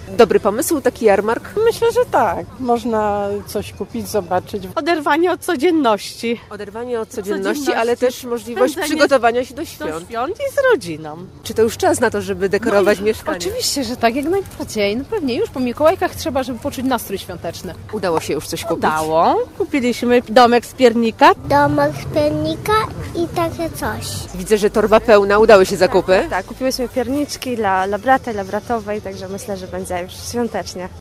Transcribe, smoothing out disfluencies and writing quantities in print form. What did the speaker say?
Dobry pomysł, taki jarmark? Myślę, że tak. Można coś kupić, zobaczyć. Oderwanie od codzienności. Oderwanie od codzienności, Codzienności. ale też możliwość Spędzenie przygotowania się do Do świąt. świąt i z rodziną. Czy to już czas na to, żeby dekorować mieszkanie? Oczywiście, że tak, jak najbardziej. No pewnie już po Mikołajkach trzeba, żeby poczuć nastrój świąteczny. Udało się już coś kupić? Dało. Kupiliśmy domek z piernika. Domek z piernika i takie coś. Widzę, że torba pełna, udały się zakupy. Tak, kupiłyśmy pierniczki dla brata i dla bratowej, także myślę, że będzie już świątecznie.